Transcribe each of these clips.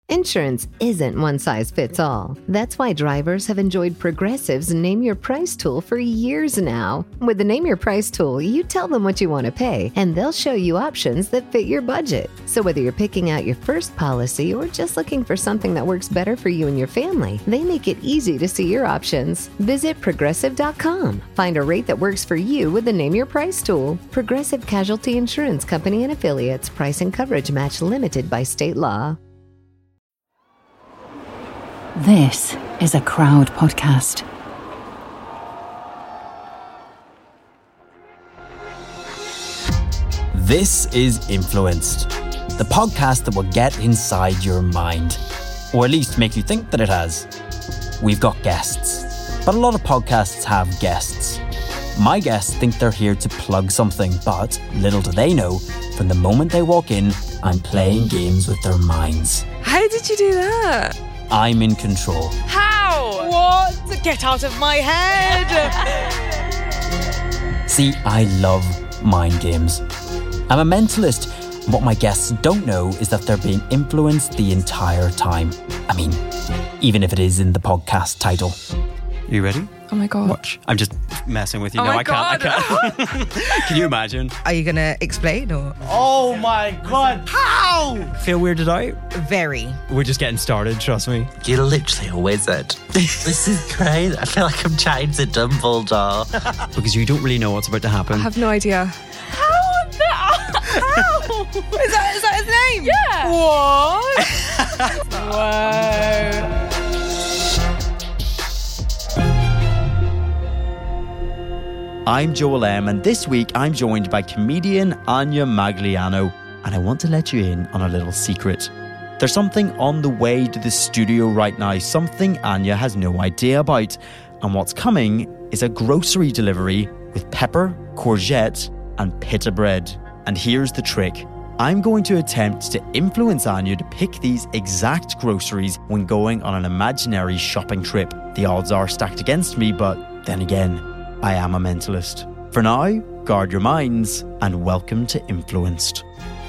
Insurance isn't one size fits all. That's why drivers have enjoyed Progressive's Name Your Price tool for years now. With the Name Your Price tool, you tell them what you want to pay, and they'll show you options that fit your budget. So whether you're picking out your first policy or just looking for something that works better for you and your family, they make it easy to see your options. Visit Progressive.com. Find a rate that works for you with the Name Your Price tool. Progressive Casualty Insurance Company and Affiliates. Price and coverage match limited by state law. This is a Crowd podcast. This is Influenced, the podcast that will get inside your mind, or at least make you think that it has. We've got guests, but a lot of podcasts have guests. My guests think they're here to plug something, but little do they know, from the moment they walk in, I'm playing games with their minds. How did you do that? I'm in control. How? What? Get out of my head! See, I love mind games. I'm a mentalist, and what my guests don't know is that they're being influenced the entire time. I mean, even if it is in the podcast title. Are you ready? Oh my God. Watch. I'm just messing with you. Oh no, my I can't. God. Can you imagine? Are you going to explain or? Oh my God. How? Feel weirded out? Very. We're just getting started, trust me. You're literally a wizard. This is great. I feel like I'm chatting to Dumbledore. Because you don't really know what's about to happen. I have no idea. How? Is that his name? Yeah. What? Whoa. I'm Joel M, and this week I'm joined by comedian Anya Magliano, and I want to let you in on a little secret. There's something on the way to the studio right now, something Anya has no idea about, and what's coming is a grocery delivery with pepper, courgette, and pita bread. And here's the trick. I'm going to attempt to influence Anya to pick these exact groceries when going on an imaginary shopping trip. The odds are stacked against me, but then again, I am a mentalist. For now, guard your minds and welcome to Influenced.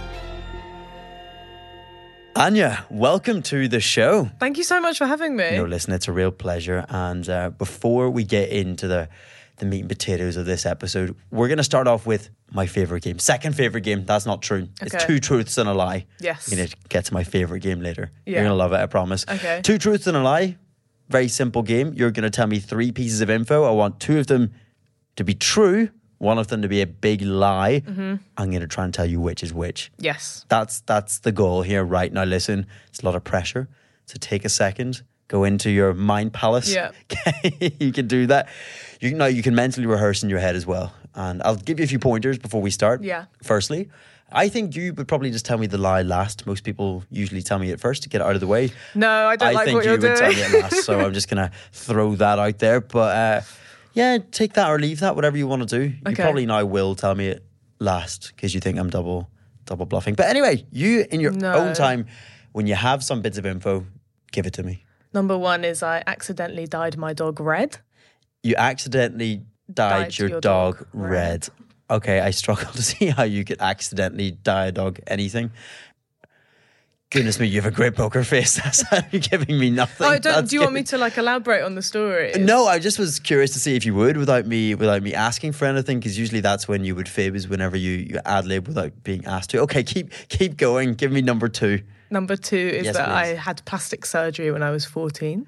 Anya, welcome to the show. Thank you so much for having me. No, listen, it's a real pleasure. And before we get into the meat and potatoes of this episode, we're going to start off with my favourite game. Second favourite game. That's not true. Okay. It's 2 truths and a lie. Yes. I'm going to get to my favourite game later. Yeah. You're going to love it, I promise. Okay. 2 truths and a lie. Very simple game. You're going to tell me 3 pieces of info. I want 2 of them to be true, 1 of them to be a big lie. Mm-hmm. I'm going to try and tell you which is which. Yes. That's the goal here. Right now, listen, it's a lot of pressure. So take a second, go into your mind palace. Yeah. You can do that. You can mentally rehearse in your head as well. And I'll give you a few pointers before we start. Yeah. Firstly, I think you would probably just tell me the lie last. Most people usually tell me it first to get it out of the way. No, I don't like what you're doing. I think you would tell me it last, so I'm just going to throw that out there. But yeah, take that or leave that, whatever you want to do. You probably now will tell me it last because you think I'm double bluffing. But anyway, you in your own time, when you have some bits of info, give it to me. Number 1 is I accidentally dyed my dog red. You accidentally dyed your dog red. Okay, I struggle to see how you could accidentally dye a dog anything. Goodness me, you have a great poker face. That's how you're giving me nothing. Oh, do you want me to elaborate on the story? No, I just was curious to see if you would without me asking for anything, because usually that's when you would fib, is whenever you ad-lib without being asked to. Okay, keep going. Give me number 2. Number 2 is Yes, that please. I had plastic surgery when I was 14.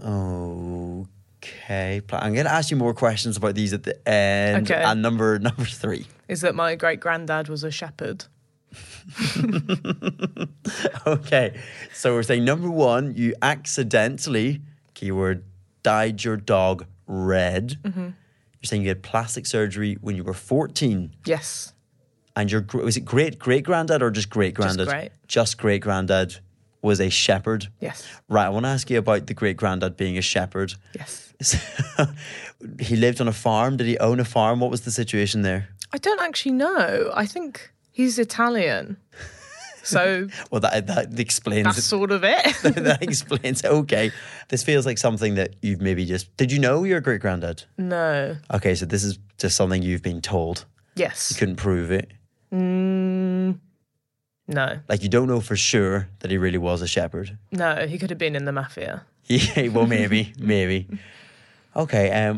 Okay, I'm going to ask you more questions about these at the end. Okay. And number 3 is that my great-granddad was a shepherd. Okay, so we're saying number 1, you accidentally, keyword, dyed your dog red. Mm-hmm. You're saying you had plastic surgery when you were 14. Yes. And was it great-granddad or just great-granddad? Just great-granddad was a shepherd. Yes. Right, I want to ask you about the great-granddad being a shepherd. Yes. He lived on a farm. Did he own a farm? What was the situation there? I don't actually know. I think he's Italian. So well, that explains. That's sort of it. That explains. Okay, this feels like something that you've maybe just. Did you know your great granddad? No. Okay, so this is just something you've been told. Yes. You couldn't prove it. No. No. Like, you don't know for sure that he really was a shepherd. No, he could have been in the mafia. Yeah, well, maybe. Okay,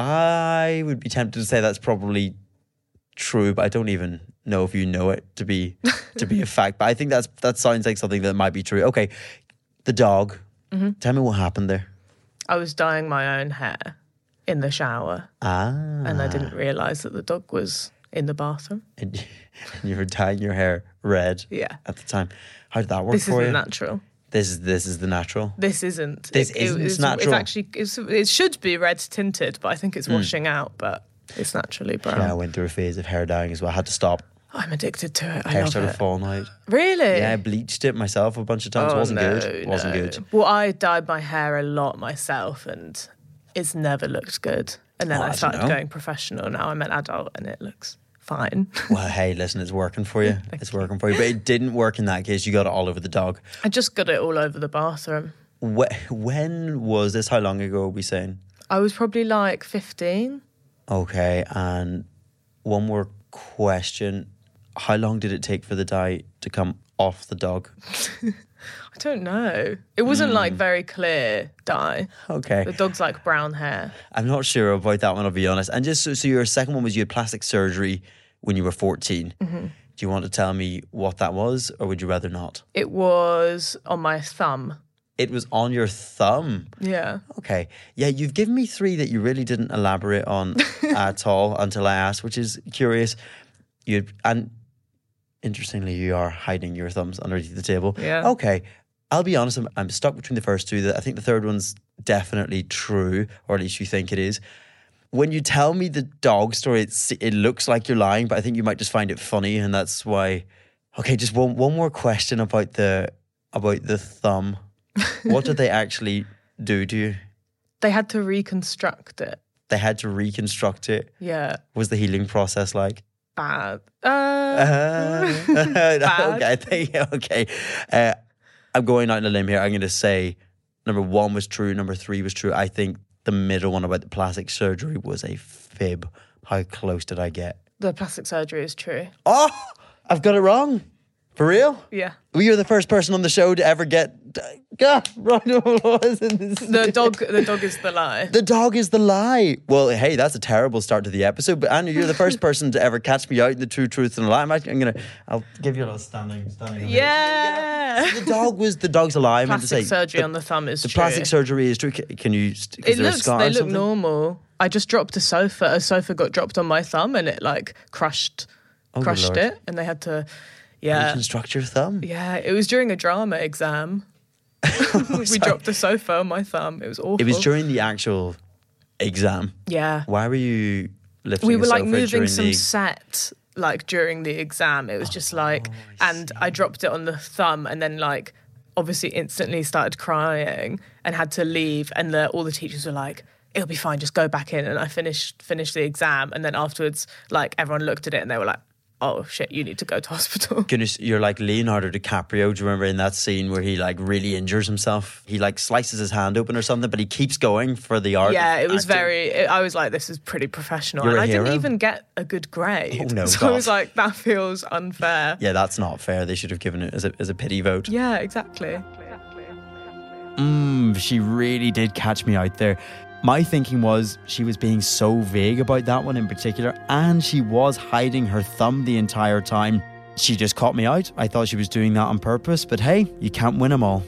I would be tempted to say that's probably true, but I don't even know if you know it to be a fact. But I think that sounds like something that might be true. Okay, the dog. Tell me what happened there. I was dyeing my own hair in the shower. And I didn't realise that the dog was in the bathroom. And you were dyeing your hair red at the time. How did that work for you? This isn't natural. This is the natural. This isn't. This isn't natural. It's actually, it should be red tinted, but I think it's washing out, but it's naturally brown. Yeah, I went through a phase of hair dyeing as well. I had to stop. I'm addicted to it. I Hair love started it. falling out. Really? Yeah, I bleached it myself a bunch of times. Wasn't good. Well, I dyed my hair a lot myself and it's never looked good. And then I started going professional. Now I'm an adult and it looks fine. Well, hey, listen, it's working for you. It's working for you. But it didn't work in that case. You got it all over the dog. I just got it all over the bathroom. When was this? How long ago are we saying? I was probably like 15. Okay, and one more question. How long did it take for the dye to come off the dog? I don't know. It wasn't like very clear dye. Okay. The dog's like brown hair. I'm not sure about that one, I'll be honest. And just so your second one was you had plastic surgery when you were 14. Do you want to tell me what that was, or would you rather not? It was on my thumb. It was on your thumb? Yeah. Okay. Yeah, you've given me 3 that you really didn't elaborate on at all until I asked, which is curious. And interestingly, you are hiding your thumbs underneath the table. Yeah. Okay. I'll be honest, I'm stuck between the first 2. I think the third one's definitely true, or at least you think it is. When you tell me the dog story, it looks like you're lying, but I think you might just find it funny, and that's why. Okay, just one more question about the thumb. What did they actually do to you? They had to reconstruct it. They had to reconstruct it? Yeah. What was the healing process like? Bad. Bad. Okay. I'm going out on a limb here. I'm going to say number 1 was true, number 3 was true. I think the middle one about the plastic surgery was a fib. How close did I get? The plastic surgery is true. Oh, I've got it wrong. For real? Yeah. Well, you're the first person on the show to ever get round of applause. The dog is the lie. The dog is the lie. Well, hey, that's a terrible start to the episode. But Anya, you're the first person to ever catch me out in the true truth and the lie. I'll give you a little standing. Yeah. So the dog's a lie. I meant to say plastic surgery on the thumb is the true. plastic surgery is true. Can you? They look normal. I just dropped a sofa. A sofa got dropped on my thumb and it like crushed it, and they had to. Yeah. Reconstruct your thumb? Yeah, it was during a drama exam. We dropped a sofa on my thumb. It was awful. It was during the actual exam? Yeah. Why were you lifting We were like sofa moving during some set like during the exam. It was just like, and I dropped it on the thumb and then like obviously instantly started crying and had to leave, and all the teachers were like, it'll be fine, just go back in. And I finished the exam, and then afterwards like everyone looked at it and they were like, oh shit, you need to go to hospital. Goodness, you're like Leonardo DiCaprio. Do you remember in that scene where he like really injures himself? He like slices his hand open or something, but he keeps going for the art. Yeah, it was acting. I was like, this is pretty professional. You're and a I hero? didn't even get a good grade. Oh, no, so God. I was like, that feels unfair. Yeah, that's not fair. They should have given it as a pity vote. Yeah, exactly. She really did catch me out there. My thinking was she was being so vague about that one in particular, and she was hiding her thumb the entire time. She just caught me out. I thought she was doing that on purpose, but hey, you can't win them all.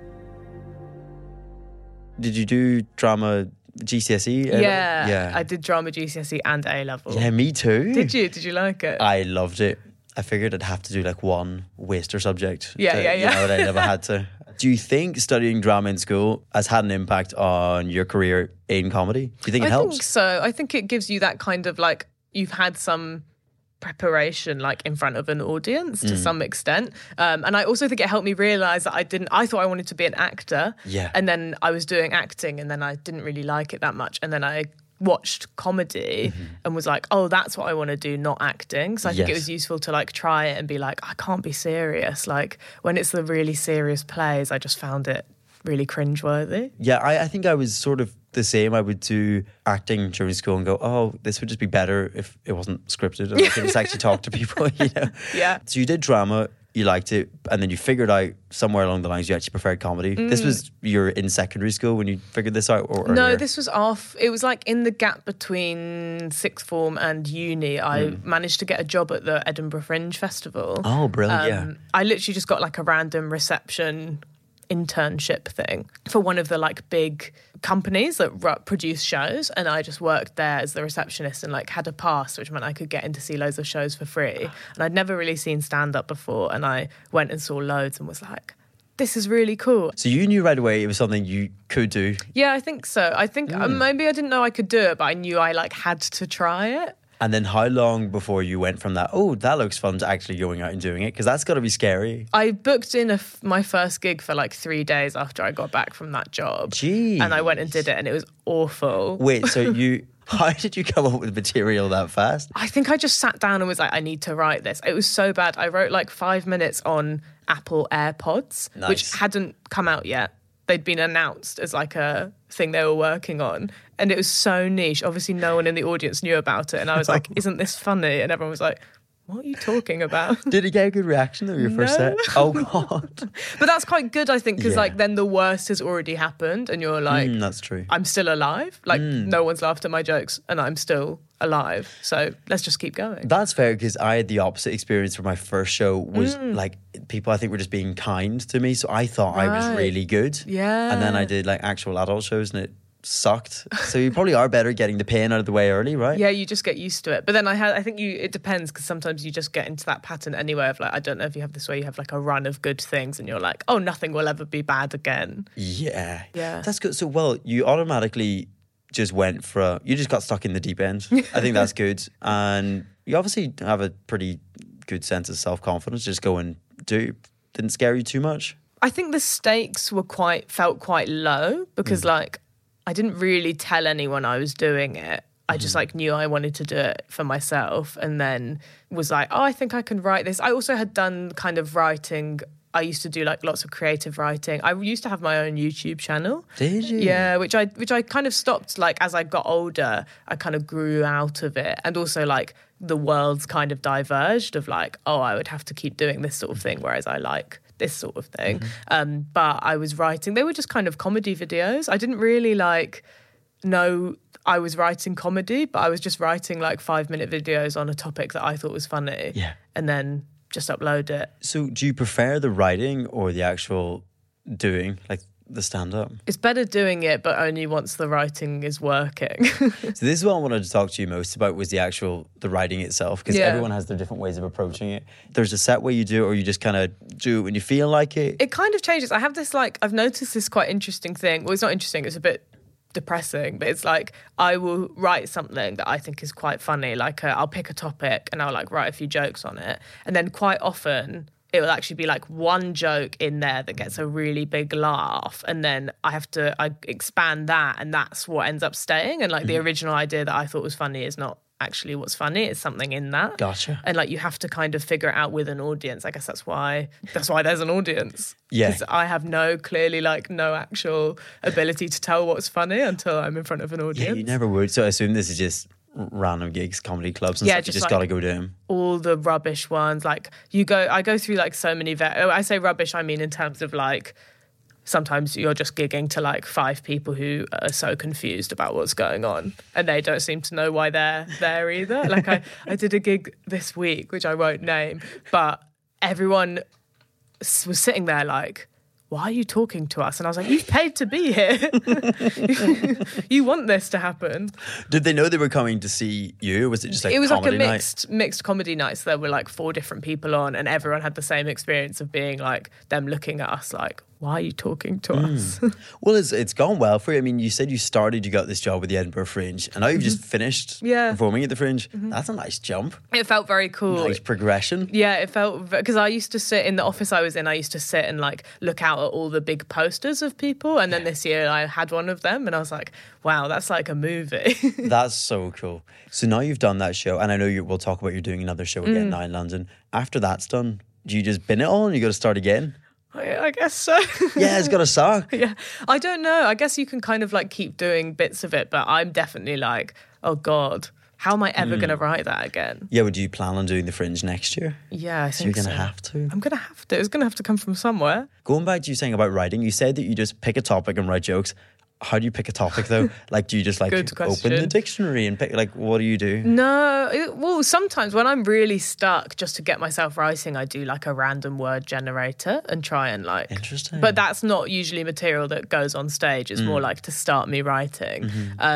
Did you do drama GCSE? Yeah. I did drama GCSE and A-level. Yeah, me too. Did you? Did you like it? I loved it. I figured I'd have to do like one waster subject. Yeah. You know, that I never had to. Do you think studying drama in school has had an impact on your career in comedy? Do you think it helps? I think so. I think it gives you that kind of like, you've had some preparation like in front of an audience to some extent. And I also think it helped me realise that I thought I wanted to be an actor. Yeah. And then I was doing acting and then I didn't really like it that much. And then I watched comedy and was like, oh, that's what I want to do, not acting. So I think it was useful to like try it and be like, I can't be serious. Like when it's the really serious plays, I just found it really cringeworthy. Yeah, I think I was sort of the same. I would do acting during school and go, oh, this would just be better if it wasn't scripted and I could just actually talk to people, you know? Yeah. So you did drama. you liked it, and then you figured out somewhere along the lines you actually preferred comedy. This was, you're in secondary school when you figured this out, or No, earlier? this was off. It was like in the gap between sixth form and uni. I managed to get a job at the Edinburgh Fringe Festival. Oh, brilliant! Yeah. I literally just got like a random reception internship thing for one of the like big companies that produce shows, and I just worked there as the receptionist and like had a pass, which meant I could get in to see loads of shows for free. And I'd never really seen stand-up before, and I went and saw loads and was like, this is really cool. So you knew right away it was something you could do. Yeah, I think so. I think maybe I didn't know I could do it, but I knew I like had to try it. And then how long before you went from that, oh, that looks fun, to actually going out and doing it? Because that's got to be scary. I booked in my first gig for like 3 days after I got back from that job. Jeez. And I went and did it, and it was awful. Wait, so how did you come up with material that fast? I think I just sat down and was like, I need to write this. It was so bad. I wrote like 5 minutes on Apple AirPods, Nice. which hadn't come out yet. They'd been announced as like a thing they were working on. And it was so niche. Obviously, no one in the audience knew about it. And I was like, isn't this funny? And everyone was like, what are you talking about? Did it get a good reaction though, your first set? Oh, God. But that's quite good, I think, because Yeah. like then the worst has already happened and you're like, That's true. I'm still alive. Like no one's laughed at my jokes and I'm still alive. So let's just keep going. That's fair, because I had the opposite experience for my first show. Was like, people I think were just being kind to me, so I thought I was Right. really good. Yeah. And then I did like actual adult shows and it sucked. So you probably are better getting the pain out of the way early, right? Yeah, you just get used to it. But then I think it depends, because sometimes you just get into that pattern anyway of like, I don't know if you have this where you have like a run of good things and you're like, oh, nothing will ever be bad again. Yeah. Yeah. That's good. So, well, you automatically just went for, you just got stuck in the deep end. I think that's good. And you obviously have a pretty good sense of self-confidence. Just go and do. Didn't scare you too much? I think the stakes felt quite low because like I didn't really tell anyone I was doing it. I just like knew I wanted to do it for myself, and then was like, oh, I think I can write this. I also had done kind of writing. I used to do like lots of creative writing. I used to have my own YouTube channel. Did you? Yeah, which I kind of stopped like as I got older. I kind of grew out of it, and also like the worlds kind of diverged of like, oh, I would have to keep doing this sort of thing, whereas I like this sort of thing. But I was writing. They were just kind of comedy videos. I didn't really like know I was writing comedy, but I was just writing like 5-minute videos on a topic that I thought was funny. Yeah. And then just upload it. So do you prefer the writing or the actual doing, like the stand-up? It's better doing it, but only once the writing is working. So this is what I wanted to talk to you most about, was the writing itself, because Yeah. everyone has their different ways of approaching it. There's a set way you do it, or you just kind of do it when you feel like it. It kind of changes. I have this like, I've noticed this quite interesting thing. Well, it's not interesting, it's a bit depressing, but it's like I will write something that I think is quite funny. Like I'll pick a topic and I'll like write a few jokes on it. And then quite often it will actually be like one joke in there that gets a really big laugh. And then I expand that, and that's what ends up staying. And like the original idea that I thought was funny is not actually what's funny. It's something in that. Gotcha. And like you have to kind of figure it out with an audience. I guess that's why there's an audience. Yeah. Because I have no actual ability to tell what's funny until I'm in front of an audience. Yeah, you never would. So I assume this is just random gigs, comedy clubs and Yeah, stuff. You just just like- got to go to them. All the rubbish ones. Like I go through like so many, I say rubbish, I mean in terms of like, sometimes you're just gigging to like 5 people who are so confused about what's going on and they don't seem to know why they're there either. Like I did a gig this week, which I won't name, but everyone was sitting there like, why are you talking to us? And I was like, you've paid to be here. You want this to happen. Did they know they were coming to see you? Or was it just like It was like a comedy night? mixed comedy night. So there were like 4 different people on, and everyone had the same experience of being like them looking at us like, why are you talking to us? Well, it's gone well for you. I mean, you said you got this job with the Edinburgh Fringe, and now you've just finished Yeah. performing at the Fringe. That's a nice jump. It felt very cool. Nice progression. Yeah, it felt, because I used to sit in the office I was in, I used to sit and like look out at all the big posters of people. And then this year I had one of them and I was like, wow, that's like a movie. That's so cool. So now you've done that show, and I know we'll talk about you doing another show again now in London. After that's done, do you just bin it all and you got to start again? I guess so. Yeah, it's got to suck. Yeah. I don't know. I guess you can kind of like keep doing bits of it, but I'm definitely like, oh God, how am I ever going to write that again? Yeah, but do you plan on doing the Fringe next year? Yeah, I So think you're so. going to have to. I'm going to have to. It's going to have to come from somewhere. Going back to you saying about writing, you said that you just pick a topic and write jokes. How do you pick a topic though? Like, do you just like Good open question. the dictionary and pick, like, what do you do? No, well, sometimes when I'm really stuck, just to get myself writing, I do like a random word generator and try and like. Interesting. But that's not usually material that goes on stage. It's more like to start me writing.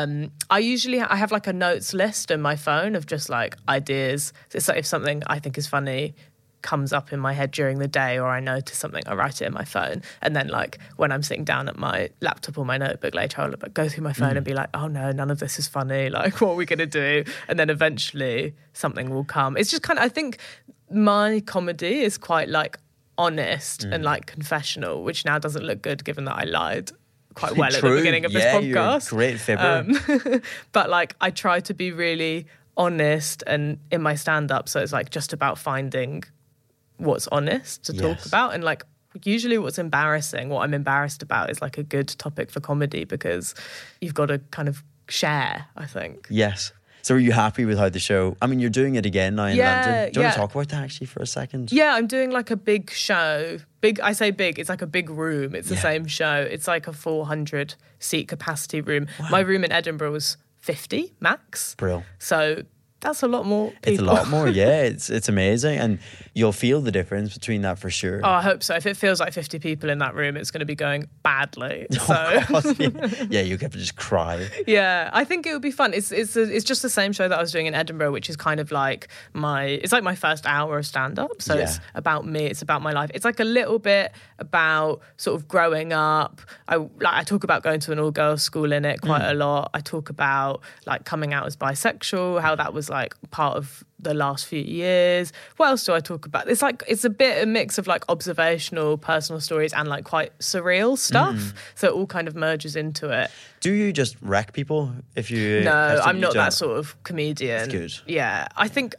I have like a notes list in my phone of just like ideas. It's like if something I think is funny comes up in my head during the day, or I notice something, I write it in my phone. And then like when I'm sitting down at my laptop or my notebook later, I'll go through my phone and be like, oh no, none of this is funny. Like, what are we going to do? And then eventually something will come. It's just kind of, I think my comedy is quite like honest and like confessional, which now doesn't look good given that I lied quite well at the beginning of this podcast. You're a great fibber. But like I try to be really honest and in my stand-up, so it's like just about finding what's honest to talk Yes. about, and like usually what I'm embarrassed about is like a good topic for comedy, because you've got to kind of share, I think. Yes. So are you happy with how the show, I mean, you're doing it again now in London. Do you want to talk about that actually for a second? Yeah, I'm doing like a big show. I say big, it's like a big room. It's the same show. It's like a 400 seat capacity room. Wow. My room in Edinburgh was 50 max. Brill. So that's a lot more people. It's a lot more, yeah. It's amazing. And you'll feel the difference between that for sure. Oh, I hope so. If it feels like 50 people in that room, it's going to be going badly. So Yeah, you have to just cry. yeah, I think it would be fun. It's just the same show that I was doing in Edinburgh, which is kind of like it's like my first hour of stand-up. So it's about me, it's about my life. It's like a little bit about sort of growing up. I talk about going to an all-girls school in it quite a lot. I talk about like coming out as bisexual, how that was like part of the last few years. What else do I talk about? It's like it's a mix of like observational personal stories and like quite surreal stuff. So it all kind of merges into it. Do you just wreck people if you... No, I'm you not don't? that sort of comedian. That's good. Yeah, I think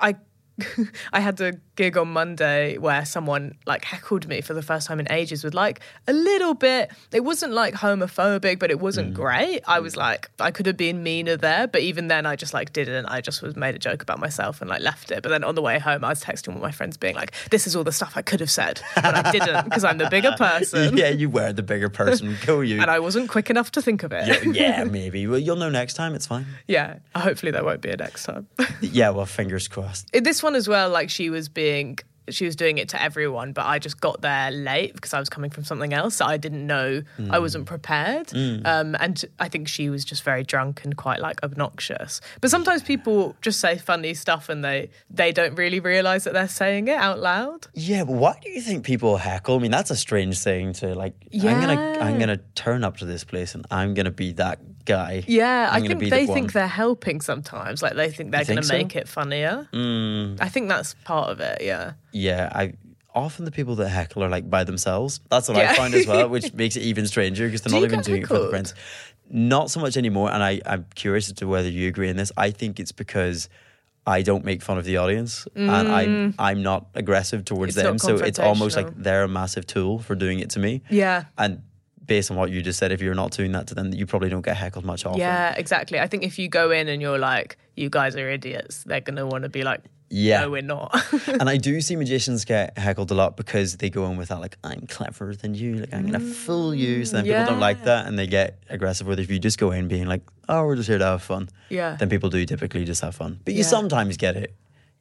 I had a gig on Monday where someone like heckled me for the first time in ages with like a little bit, it wasn't like homophobic, but it wasn't great. I was like, I could have been meaner there, but even then I just like didn't. I just made a joke about myself and like left it. But then on the way home, I was texting all my friends being like, this is all the stuff I could have said, but I didn't because I'm the bigger person. Yeah, you were the bigger person. Go you. And I wasn't quick enough to think of it. Yeah, maybe. Well, you'll know next time. It's fine. Yeah, hopefully there won't be a next time. Yeah, well, fingers crossed. This one as well, like she was doing it to everyone, but I just got there late because I was coming from something else. So I didn't know, I wasn't prepared. And I think she was just very drunk and quite like obnoxious. But sometimes people just say funny stuff and they don't really realise that they're saying it out loud. Yeah, but why do you think people heckle? I mean, that's a strange thing to like, I'm gonna turn up to this place and I'm gonna be that guy. Yeah, I'm I gonna think they think they're helping sometimes. Like they think they're going to make it funnier. I think that's part of it, yeah. Yeah, often the people that heckle are like by themselves. That's what I find as well, which makes it even stranger because they're not even doing it for the friends. Not so much anymore, and I'm curious as to whether you agree in this. I think it's because I don't make fun of the audience and I'm not aggressive towards them, so it's almost like they're a massive tool for doing it to me. Yeah. And based on what you just said, if you're not doing that to them, you probably don't get heckled much often. Yeah, exactly. I think if you go in and you're like, you guys are idiots, they're going to want to be like, yeah. No, we're not. And I do see magicians get heckled a lot because they go in with that, like, I'm cleverer than you, like, I'm going to fool you. So then people don't like that and they get aggressive. Where if you just go in being like, oh, we're just here to have fun, then people do typically just have fun. But you sometimes get it.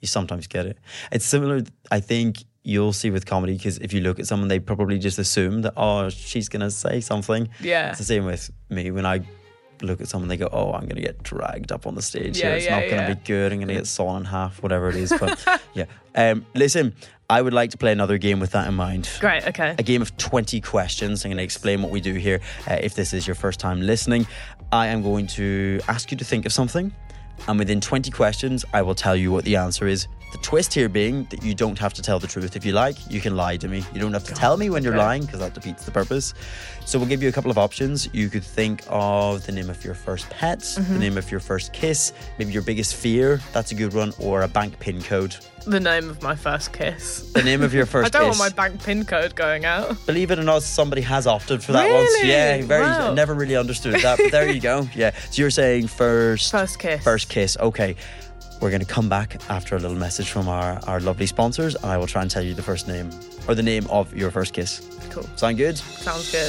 It's similar, I think, you'll see with comedy, because if you look at someone, they probably just assume that, oh, she's going to say something. Yeah. It's the same with me. When I look at someone, they go, oh, I'm going to get dragged up on the stage here. It's not going to be good. I'm going to get sawn in half, whatever it is. But yeah. Listen, I would like to play another game with that in mind. Great, okay. A game of 20 questions. I'm going to explain what we do here. If this is your first time listening, I am going to ask you to think of something. And within 20 questions, I will tell you what the answer is. The twist here being that you don't have to tell the truth. If you like, you can lie to me. You don't have to tell me when you're lying, because that defeats the purpose. So we'll give you a couple of options. You could think of the name of your first pet, the name of your first kiss, maybe your biggest fear. That's a good one. Or a bank pin code. The name of my first kiss. The name of your first I don't kiss. want my bank pin code going out. Believe it or not, somebody has opted for that Really? once. Yeah, Wow. I never really understood that, but there you go. Yeah. So you're saying first kiss. First kiss. Okay. We're going to come back after a little message from our lovely sponsors, and I will try and tell you the first name or the name of your first kiss. Cool. Sound good? Sounds good.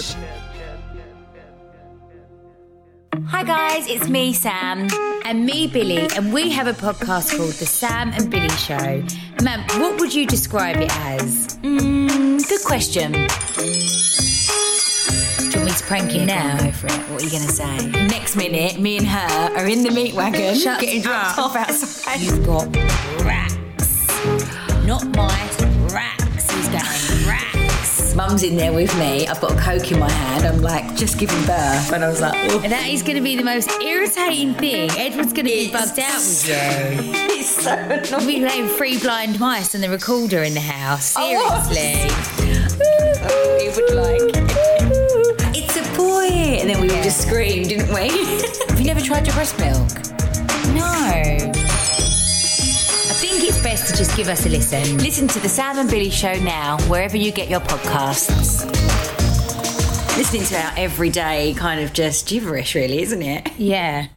Hi guys, it's me, Sam. And me, Billy, and we have a podcast called The Sam and Billy Show. Ma'am, what would you describe it as? Good question. Do you want me to prank you now? Go for it. What are you going to say? Next minute, me and her are in the meat wagon getting dropped off outside. You've got racks. Not mice, racks. He's going racks. Mum's in there with me. I've got a Coke in my hand. I'm like, just giving birth. And I was like, oh. And that is going to be the most irritating thing. Edward's going to be bugged out with you. It's so annoying. We'll be playing Three Blind Mice and the recorder in the house. Seriously. He would like it. It's a boy. And then we all just screamed, didn't we? Have you never tried your breast milk? No. I think it's best to just give us a listen. Listen to The Sam and Billy Show now, wherever you get your podcasts. Listening to our everyday kind of just gibberish, really, isn't it? Yeah.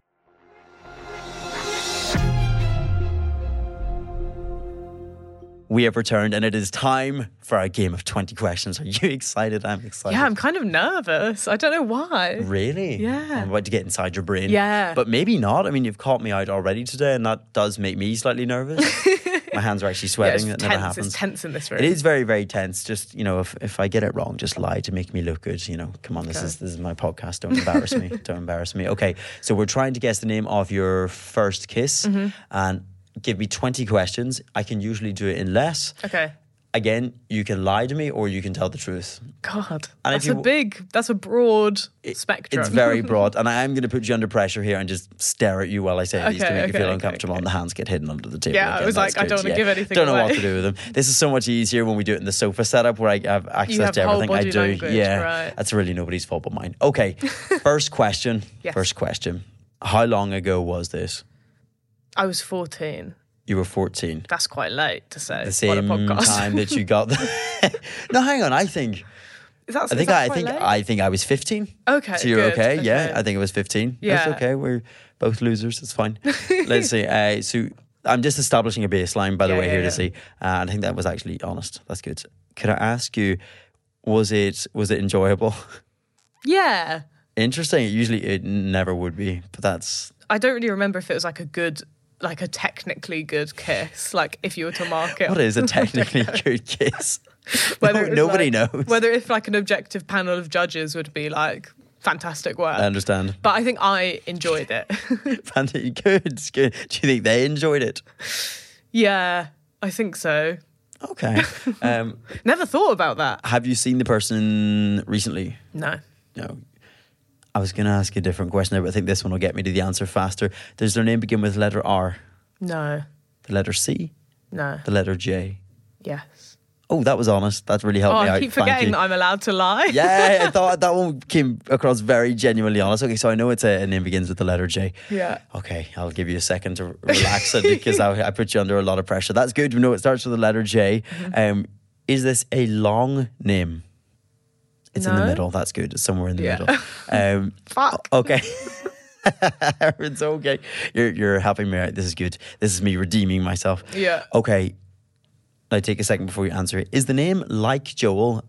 We have returned, and it is time for our game of 20 questions. Are you excited? I'm excited. Yeah, I'm kind of nervous. I don't know why. Really? Yeah. I'm about to get inside your brain. Yeah. But maybe not. I mean, you've caught me out already today, and that does make me slightly nervous. My hands are actually sweating. Yeah, it's that never tense. happens. It's tense in this room. It is very, very tense. Just, if I get it wrong, just lie to make me look good. Come on, this is my podcast. Don't embarrass me. Don't embarrass me. Okay, so we're trying to guess the name of your first kiss, and give me 20 questions. I can usually do it in less. Okay. Again, you can lie to me or you can tell the truth. God, And that's a broad spectrum. It's very broad, and I am going to put you under pressure here and just stare at you while I say these to make you feel uncomfortable, and the hands get hidden under the table. Yeah, again. I was That's like, I good. don't want to give anything Don't know away. what to do with them. This is so much easier when we do it in the sofa setup where I have access have to whole everything. I body do. language, Yeah, right. that's really nobody's fault but mine. Okay, first question. Yes. First question. How long ago was this? I was 14. You were 14. That's quite late to say. The on a same podcast. time that you got. No, hang on. I think I was 15. Okay, So you're good, okay? Yeah, okay. I think it was 15. Yeah. That's okay. We're both losers. It's fine. Let's see. So I'm just establishing a baseline, by the way, here to see. I think that was actually honest. That's good. Could I ask you, was it enjoyable? Yeah. Interesting. Usually it never would be, but that's. I don't really remember if it was like a technically good kiss. Like if you were to mark it. What is a technically good kiss? Whether it was Nobody like- knows. Whether if like an objective panel of judges would be like fantastic work. I understand. But I think I enjoyed it. Good. Do you think they enjoyed it? Yeah, I think so. Okay. Never thought about that. Have you seen the person recently? No. No. I was going to ask a different question there, but I think this one will get me to the answer faster. Does their name begin with letter R? No. The letter C? No. The letter J? Yes. Oh, that was honest. That really helped me out. I keep Thank forgetting you. that I'm allowed to lie. Yeah, I thought that one came across very genuinely honest. Okay, so I know it's a name begins with the letter J. Yeah. Okay, I'll give you a second to relax it because I put you under a lot of pressure. That's good. We know it starts with the letter J. Is this a long name? It's in the No. middle. That's good. It's somewhere in the Yeah. middle. Fuck. Okay. It's okay. You're helping me out. This is good. This is me redeeming myself. Yeah. Okay. Now take a second before you answer it. Is the name like Joel?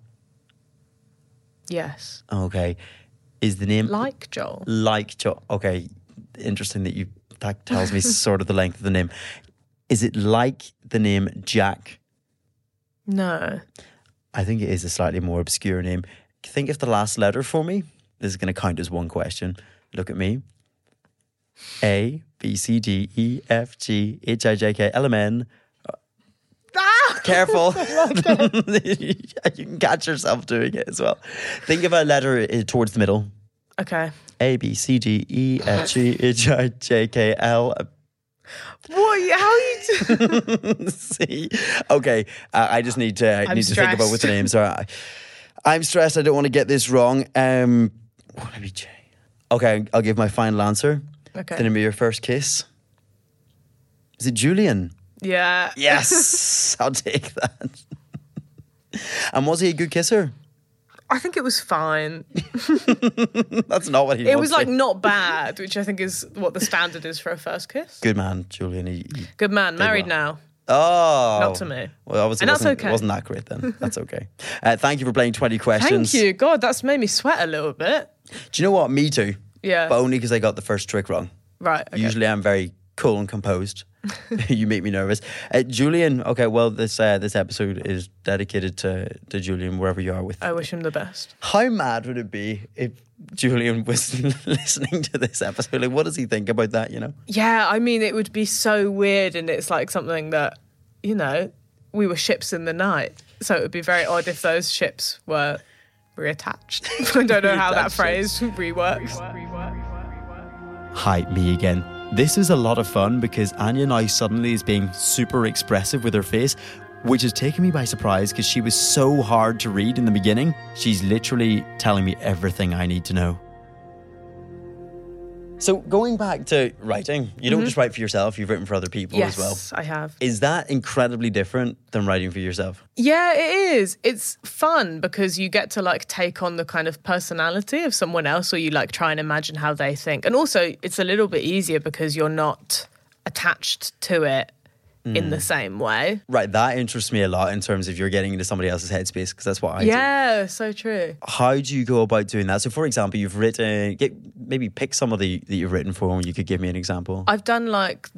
Yes. Okay. Is the name Like Joel. like Joel? Okay. Interesting that tells me sort of the length of the name. Is it like the name Jack? No. I think it is a slightly more obscure name. Think of the last letter for me. This is going to count as one question. Look at me. A, B, C, D, E, F, G, H, I, J, K, L, M, N. Careful. You can catch yourself doing it as well. Think of a letter towards the middle. Okay. A, B, C, D, E, F, G, H, I, J, K, L. What? How are you See? Okay, I just need to think about what the names are. I'm stressed. I don't want to get this wrong. What would be J? Okay, I'll give my final answer. Okay. The name of your first kiss? Is it Julian? Yeah. Yes, I'll take that. And was he a good kisser? I think it was fine. That's not what he It was like not bad, which I think is what the standard is for a first kiss. Good man, Julian. He Good man, married well. now. Oh. Not to me. Well, obviously And that's it okay. wasn't that great then. That's okay. Thank you for playing 20 questions. Thank you. God, that's made me sweat a little bit. Do you know what? Me too. Yeah. But only because I got the first trick wrong. Right. Okay. Usually I'm very cool and composed. You make me nervous. Julian, okay, well, this episode is dedicated to Julian, wherever you are with. I wish him the best. How mad would it be if Julian was listening to this episode? Like, what does he think about that, you know? Yeah, I mean, it would be so weird, and it's like something that, you know, we were ships in the night. So it would be very odd if those ships were reattached. I don't know how that phrase reworks. Hi, me again. This is a lot of fun because Anya now suddenly is being super expressive with her face, which has taken me by surprise because she was so hard to read in the beginning. She's literally telling me everything I need to know. So going back to writing, you don't just write for yourself, you've written for other people as well. Yes, I have. Is that incredibly different than writing for yourself? Yeah, it is. It's fun because you get to like take on the kind of personality of someone else, or you like try and imagine how they think. And also it's a little bit easier because you're not attached to it in the same way. Right, that interests me a lot in terms of you're getting into somebody else's headspace, because that's what I do. Yeah, so true. How do you go about doing that? So, for example, you've written, maybe pick somebody that you've written for, and you could give me an example. I've done like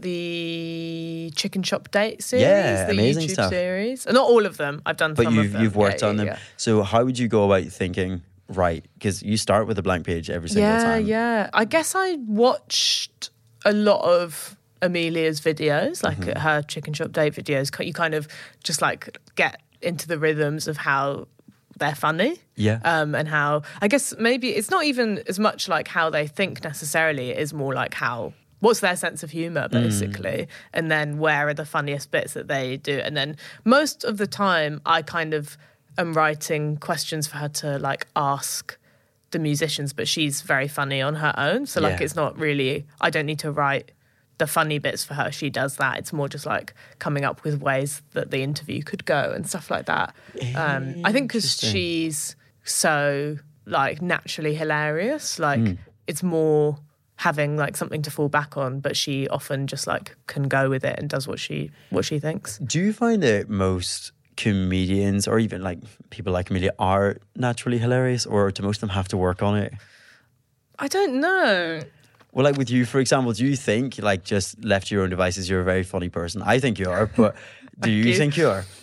the Chicken Shop Date series, Yeah, the amazing YouTube stuff. series. Not all of them. I've done But some of them. you've worked Yeah, on them. yeah. So, how would you go about thinking, right? Because you start with a blank page every single time. Yeah. I guess I watched a lot of Amelia's videos, like her Chicken Shop Date videos. You kind of just like get into the rhythms of how they're funny. Yeah. And how, I guess maybe it's not even as much like how they think necessarily, it is more like what's their sense of humour, basically. And then where are the funniest bits that they do. And then most of the time I kind of am writing questions for her to like ask the musicians, but she's very funny on her own. So like it's not really, I don't need to write the funny bits for her. She does that. It's more just like coming up with ways that the interview could go and stuff like that. I think because she's so like naturally hilarious, like it's more having like something to fall back on, but she often just like can go with it and does what she thinks. Do you find that most comedians, or even like people like Amelia, are naturally hilarious, or do most of them have to work on it? I don't know. Well, like with you, for example, do you think, like, just left to your own devices, you're a very funny person? I think you are, but do you think you are?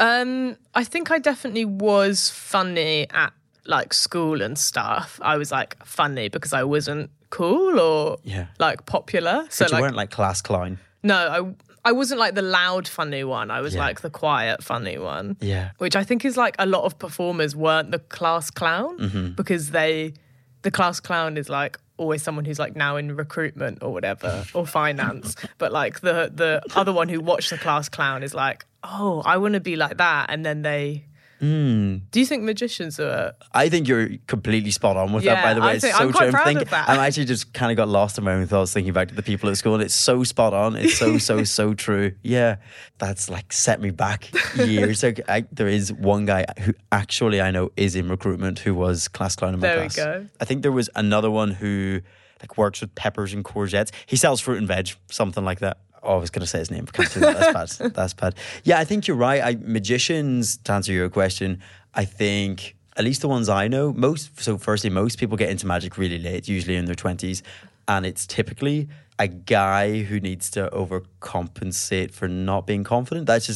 I think I definitely was funny at like school and stuff. I was like funny because I wasn't cool or like popular. So But you like, weren't like class clown. No, I wasn't like the loud funny one. I was like the quiet funny one. Yeah. Which I think is like a lot of performers weren't the class clown because the class clown is like always someone who's like now in recruitment or whatever or finance. But like the other one who watched the class clown is like, oh, I want to be like that. And then they... Do you think magicians are... I think you're completely spot on with that, by the way. I'm quite proud of that. I'm actually just kind of got lost in my own thoughts thinking back to the people at school, and it's so spot on. It's so true. Yeah, that's like set me back years. There is one guy who actually I know is in recruitment who was class clown in my class. There we go. I think there was another one who like works with peppers and courgettes. He sells fruit and veg, something like that. Oh, I was going to say his name. Can't do that. That's bad. That's bad. Yeah, I think you're right. Magicians, to answer your question, I think, at least the ones I know, most people get into magic really late, usually in their 20s. And it's typically a guy who needs to overcompensate for not being confident. That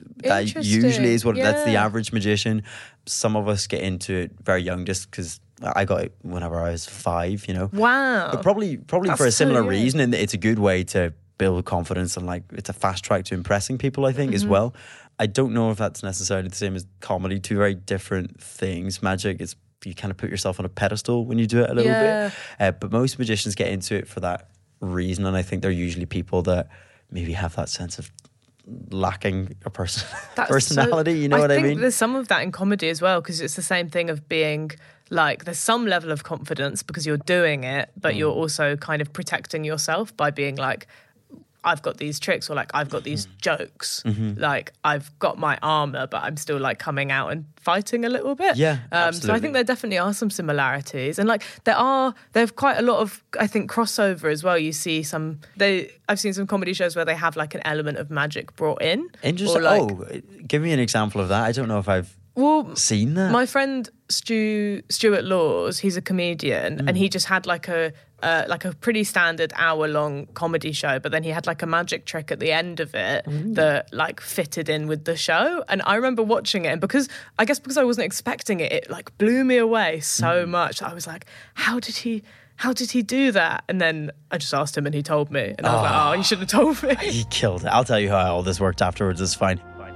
usually is that's the average magician. Some of us get into it very young just because I got it whenever I was 5, you know. Wow. But probably for a similar reason, and it's a good way to build confidence, and like it's a fast track to impressing people, I think, as well. I don't know if that's necessarily the same as comedy. Two very different things. Magic is you kind of put yourself on a pedestal when you do it a little bit. But most magicians get into it for that reason, and I think they're usually people that maybe have that sense of lacking a That's personality. You know what I mean? There's some of that in comedy as well, because it's the same thing of being like, there's some level of confidence because you're doing it, but you're also kind of protecting yourself by being like, I've got these tricks, or like I've got these jokes, like I've got my armor, but I'm still like coming out and fighting a little bit. Yeah, so I think there definitely are some similarities, and like there's quite a lot of, I think, crossover as well. You see I've seen some comedy shows where they have like an element of magic brought in. Interesting. Like, give me an example of that. I don't know if I've seen that. My friend Stuart Laws, he's a comedian, and he just had like a pretty standard hour-long comedy show, but then he had like a magic trick at the end of it that like fitted in with the show. And I remember watching it, and because I wasn't expecting it, it like blew me away so much. I was like, how did he do that? And then I just asked him and he told me, and I was like, oh, you should have told me. He killed it. I'll tell you how all this worked afterwards. It's fine.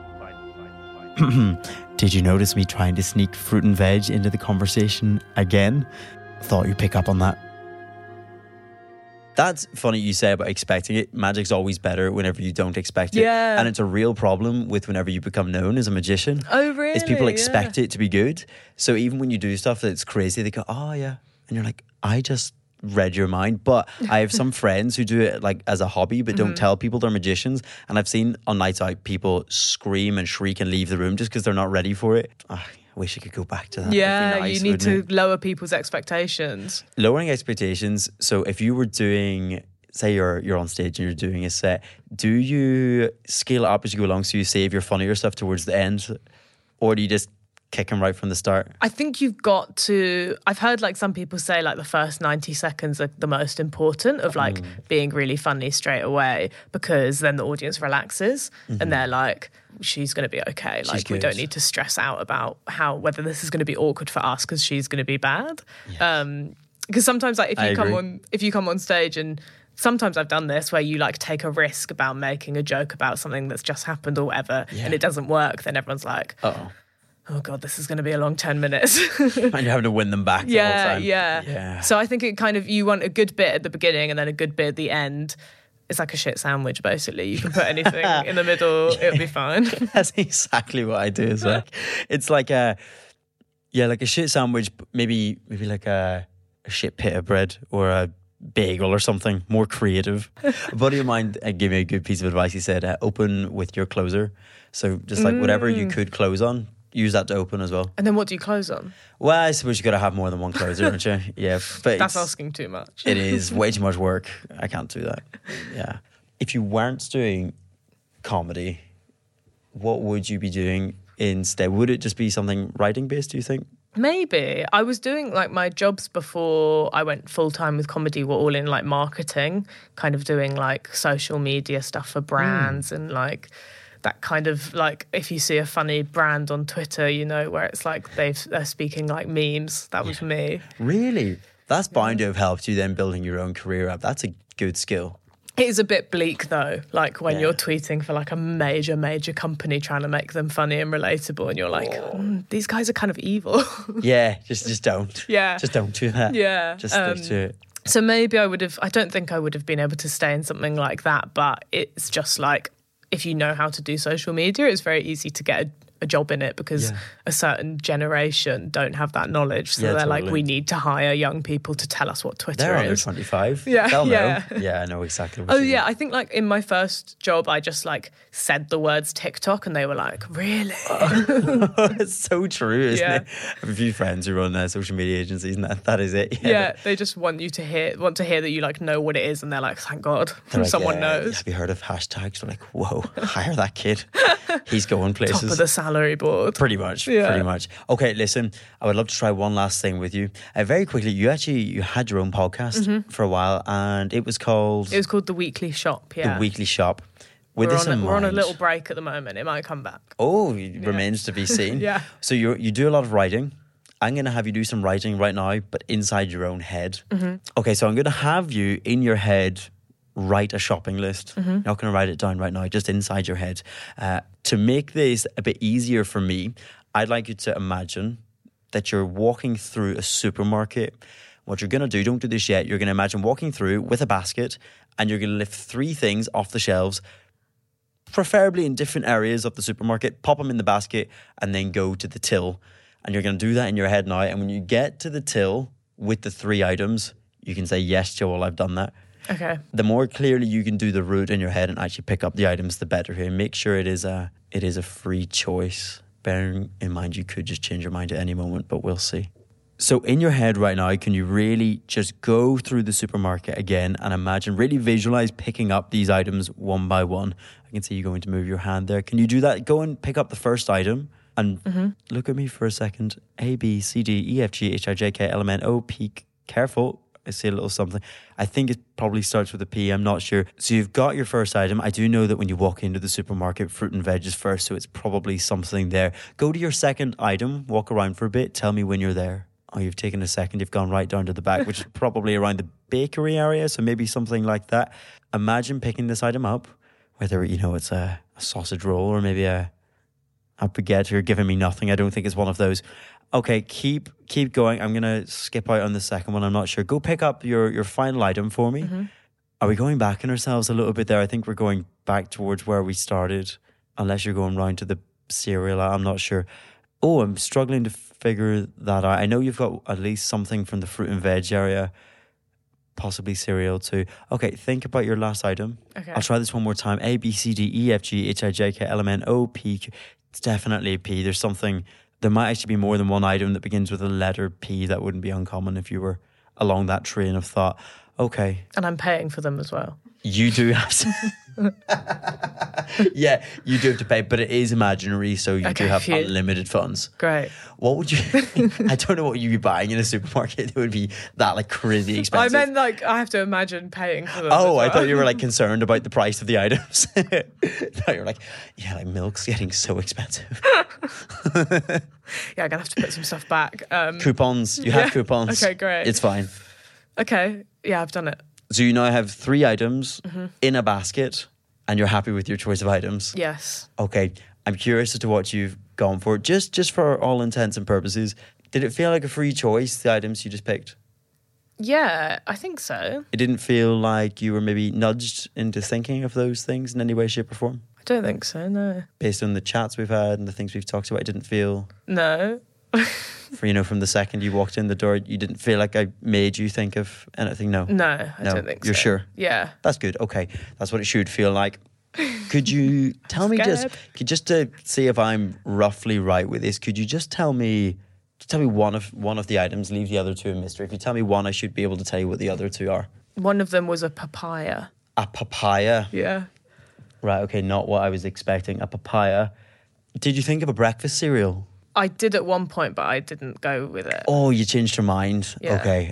Did you notice me trying to sneak fruit and veg into the conversation again? Thought you'd pick up on that. That's funny you say about expecting it. Magic's always better whenever you don't expect it. Yeah. And it's a real problem with whenever you become known as a magician. Oh, really? Is people expect it to be good. So even when you do stuff that's crazy, they go, oh, yeah. And you're like, I just read your mind. But I have some friends who do it like as a hobby, but don't tell people they're magicians. And I've seen on nights out people scream and shriek and leave the room just because they're not ready for it. I wish I could go back to that. Yeah, nice, you need to lower people's expectations. Lowering expectations. So if you were doing, say you're on stage and you're doing a set, do you scale it up as you go along so you save your funnier stuff towards the end? Or do you just kick them right from the start? I think you've got to, I've heard like some people say like the first 90 seconds are the most important of like being really funny straight away, because then the audience relaxes and they're like, she's going to be okay. Like we don't need to stress out about whether this is going to be awkward for us because she's going to be bad. Because sometimes like if you come on stage, and sometimes I've done this where you like take a risk about making a joke about something that's just happened or whatever, and it doesn't work, then everyone's like, oh God, this is going to be a long 10 minutes. And you're having to win them back the whole time. Yeah. So I think it kind of, you want a good bit at the beginning and then a good bit at the end. It's like a shit sandwich, basically. You can put anything in the middle, it'll be fine. That's exactly what I do as well. It's like a shit sandwich, maybe like a shit pita bread or a bagel or something more creative. A buddy of mine gave me a good piece of advice. He said, open with your closer. So just like whatever you could close on, use that to open as well. And then what do you close on? Well, I suppose you got to have more than one closer, don't you? Yeah, but that's asking too much. It is way too much work. I can't do that. Yeah. If you weren't doing comedy, what would you be doing instead? Would it just be something writing based, do you think? Maybe. I was doing like my jobs before I went full time with comedy were all in like marketing, kind of doing like social media stuff for brands and like that kind of like, if you see a funny brand on Twitter, you know, where it's like they're speaking like memes. That was me. Really? That's bound to have helped you then building your own career up. That's a good skill. It is a bit bleak though, like when you're tweeting for like a major company trying to make them funny and relatable, and you're like, these guys are kind of evil. Yeah, just don't. Yeah. Just don't do that. Yeah. Just stick to it. So maybe I don't think I would have been able to stay in something like that, but it's just like, if you know how to do social media, it's very easy to get a job in it, because a certain generation don't have that knowledge. So they're like, we need to hire young people to tell us what Twitter they're is. They're under 25. Yeah. They'll know. Yeah, I know exactly what you mean. I think like in my first job, I just like said the words TikTok and they were like, really? It's so true, isn't it? I have a few friends who run social media agencies, and that is it. Yeah, they just want to hear that you like know what it is, and they're like, thank God, someone knows. Have you heard of hashtags? They're like, whoa, hire that kid. He's going places. Top of the salary board. Pretty much. Okay, listen, I would love to try one last thing with you. Very quickly, you had your own podcast for a while, and it was called The Weekly Shop. Yeah, The Weekly Shop. We're on a little break at the moment. It might come back. Oh, it remains to be seen. Yeah. So you do a lot of writing. I'm going to have you do some writing right now, but inside your own head. Okay, so I'm going to have you in your head write a shopping list. You're not going to write it down right now, just inside your head. To make this a bit easier for me, I'd like you to imagine that you're walking through a supermarket. What you're going to do, don't do this yet, you're going to imagine walking through with a basket, and you're going to lift 3 things off the shelves preferably in different areas of the supermarket, pop them in the basket, and then go to the till. And you're going to do that in your head now. And when you get to the till with the 3 items, you can say, yes, Joel, I've done that. Okay. The more clearly you can do the route in your head and actually pick up the items, the better here. Make sure it is a free choice. Bearing in mind you could just change your mind at any moment, but we'll see. So in your head right now, can you really just go through the supermarket again and imagine, really visualize picking up these items one by one? I can see you going to move your hand there. Can you do that? Go and pick up the first item and look at me for a second. A, B, C, D, E, F, G, H, I, J, K, L, M, N, O, P. Careful. I see a little something. I think it probably starts with a P. I'm not sure. So you've got your first item. I do know that when you walk into the supermarket, fruit and veg is first, so it's probably something there. Go to your second item, walk around for a bit. Tell me when you're there. Oh, you've taken a second. You've gone right down to the back, which is probably around the bakery area, so maybe something like that. Imagine picking this item up, whether, it's a sausage roll or maybe a baguette. You're giving me nothing. I don't think it's one of those. Okay, keep going. I'm going to skip out on the second one. I'm not sure. Go pick up your final item for me. Are we going back in ourselves a little bit there? I think we're going back towards where we started, unless you're going round to the cereal. I'm not sure. Oh, I'm struggling to figure that out. I know you've got at least something from the fruit and veg area, possibly cereal too. Okay, think about your last item. Okay. I'll try this one more time. A, B, C, D, E, F, G, H, I, J, K, L, M, N, O, P, Q. It's definitely a P. There's something... There might actually be more than one item that begins with a letter P. That wouldn't be uncommon if you were along that train of thought. Okay. And I'm paying for them as well. You do have to... Yeah, you do have to pay, but it is imaginary, so you do have unlimited funds. Great. What would you... I don't know what you'd be buying in a supermarket that would be that crazy expensive. I meant I have to imagine paying for them. Oh, I thought you were concerned about the price of the items. Now you're milk's getting so expensive. Yeah, I'm going to have to put some stuff back. Coupons. You have coupons. Okay, great. It's fine. Okay. Yeah, I've done it. So you now have 3 items in a basket and you're happy with your choice of items? Yes. Okay. I'm curious as to what you've gone for. Just for all intents and purposes, did it feel like a free choice, the items you just picked? Yeah, I think so. It didn't feel like you were maybe nudged into thinking of those things in any way, shape or form? I don't think so, no. Based on the chats we've had and the things we've talked about, it didn't feel... No. From the second you walked in the door, you didn't feel like I made you think of anything? No, I don't think so. You're sure? Yeah. That's good. Okay. That's what it should feel like. Could you tell me just to see if I'm roughly right with this, could you just tell me one of the items, leave the other 2 a mystery. If you tell me one, I should be able to tell you what the other 2 are. One of them was a papaya. A papaya? Yeah. Right, okay, not what I was expecting. A papaya. Did you think of a breakfast cereal? I did at one point, but I didn't go with it. Oh, you changed your mind. Yeah. Okay.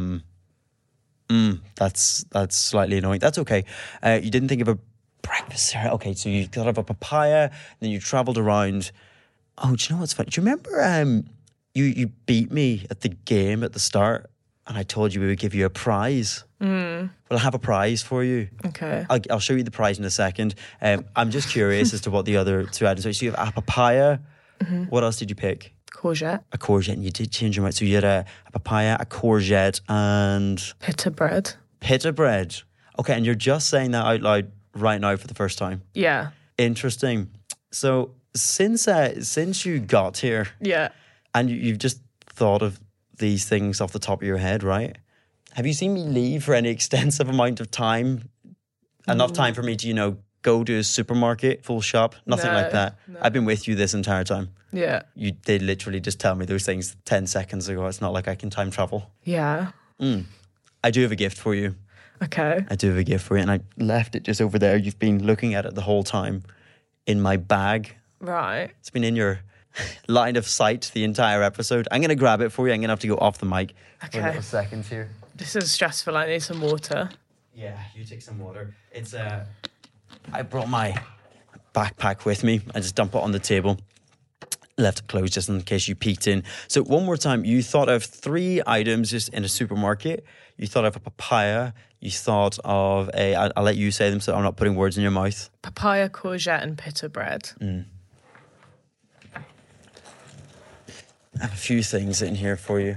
That's slightly annoying. That's okay. You didn't think of a breakfast cereal. Okay, so you thought of a papaya, then you travelled around. Oh, do you know what's funny? Do you remember you beat me at the game at the start and I told you we would give you a prize? Well, I have a prize for you. Okay. I'll show you the prize in a second. I'm just curious as to what the other 2 items are. So you have a papaya. What else did you pick? Courgette. A courgette, and you did change your mind. So you had a papaya, a courgette, and... Pita bread. Pita bread. Okay, and you're just saying that out loud right now for the first time. Yeah. Interesting. So since you got here... Yeah. And you've just thought of these things off the top of your head, right? Have you seen me leave for any extensive amount of time? Enough time for me to, go to a supermarket, full shop, nothing like that. No. I've been with you this entire time. Yeah. You did literally just tell me those things 10 seconds ago. It's not like I can time travel. Yeah. I do have a gift for you. Okay. I do have a gift for you, and I left it just over there. You've been looking at it the whole time in my bag. Right. It's been in your line of sight the entire episode. I'm going to grab it for you. I'm going to have to go off the mic for a little second here. This is stressful. I need some water. Yeah, you take some water. It's I brought my backpack with me. I just dump it on the table. Left it closed just in case you peeked in. So one more time, you thought of 3 items just in a supermarket. You thought of a papaya. You thought of I'll let you say them so I'm not putting words in your mouth. Papaya, courgette and pita bread. I have a few things in here for you.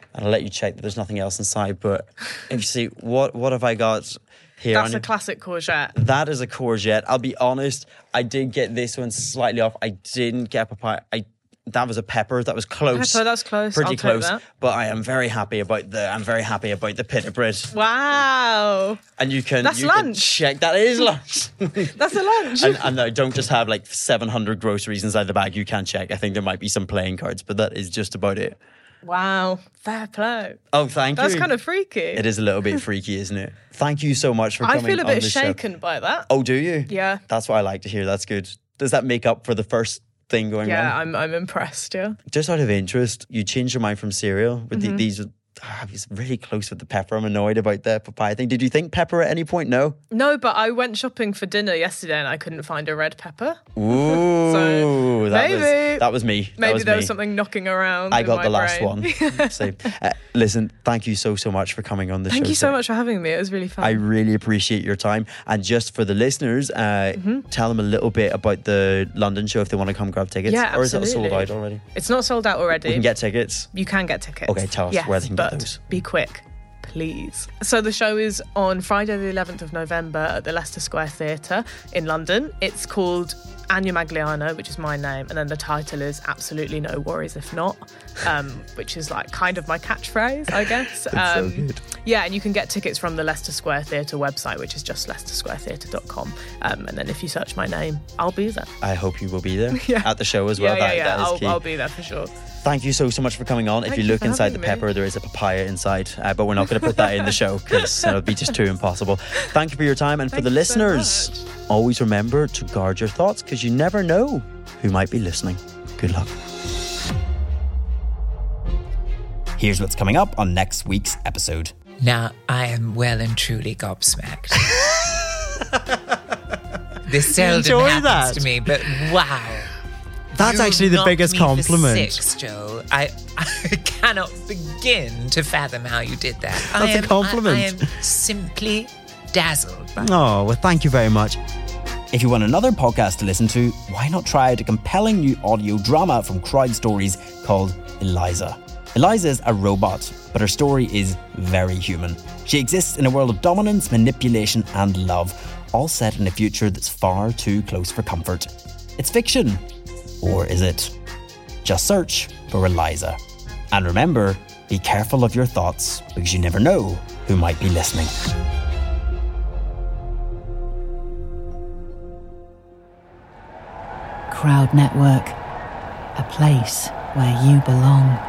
and I'll let you check that there's nothing else inside. But if you see, what have I got here? That's a classic courgette. That is a courgette. I'll be honest, I did get this one slightly off. I didn't get papaya. That was a pepper. That was close. Pepper, that's close. Pretty I'll close. take that. But I am very happy about the pita bread. Wow. And you can lunch. check that is lunch. That's a lunch. And no, don't just have like 700 groceries inside the bag. You can check. I think there might be some playing cards, but that is just about it. Wow. Fair play. Oh, thank you. That's kind of freaky. It is a little bit freaky, isn't it? Thank you so much for coming on the show. I feel a bit shaken by that. Oh, do you? Yeah. That's what I like to hear. That's good. Does that make up for the first thing going on? Yeah, I'm impressed, yeah. Just out of interest, you changed your mind from cereal with these. I was really close with the pepper. I'm annoyed about the papaya thing. Did you think pepper at any point? No? No, but I went shopping for dinner yesterday and I couldn't find a red pepper. Ooh, so that was me. Maybe there was something knocking around. I got my the last brain. one. So, listen, thank you so much for coming on the show. Thank you so much for having me. It was really fun. I really appreciate your time. And just for the listeners, tell them a little bit about the London show if they want to come grab tickets. Yeah, or is it absolutely. sold out already? It's not sold out already. We can get tickets. You can get tickets. Okay, tell us where they can get those. Be quick, please. So the show is on Friday the 11th of November at the Leicester Square Theatre in London. It's called Anya Magliano, which is my name, and then the title is Absolutely No Worries If Not, which is like kind of my catchphrase, I guess. So good. Yeah, and you can get tickets from the Leicester Square Theatre website, which is just leicestersquaretheatre.com. And then if you search my name, I'll be there. I hope you will be there Yeah. at the show as well. Yeah, That is key. I'll be there for sure. Thank you so much for coming on. If you look inside the pepper, there is a papaya inside, but we're not going to put that in the show because it would be just too impossible. Thank you for your time. And for the listeners, always remember to guard your thoughts because you never know who might be listening. Good luck. Here's what's coming up on next week's episode. Now, I am well and truly gobsmacked. This seldom happens to me, but wow. That's actually the biggest compliment. 6, Joe. I cannot begin to fathom how you did that. That's a compliment. I am simply dazzled by Oh, well, thank you very much. If you want another podcast to listen to, why not try out a compelling new audio drama from Crowd Stories called Eliza. Eliza is a robot, but her story is very human. She exists in a world of dominance, manipulation, and love, all set in a future that's far too close for comfort. It's fiction. Or is it? Just search for Eliza. And remember, be careful of your thoughts because you never know who might be listening. Crowd Network, a place where you belong.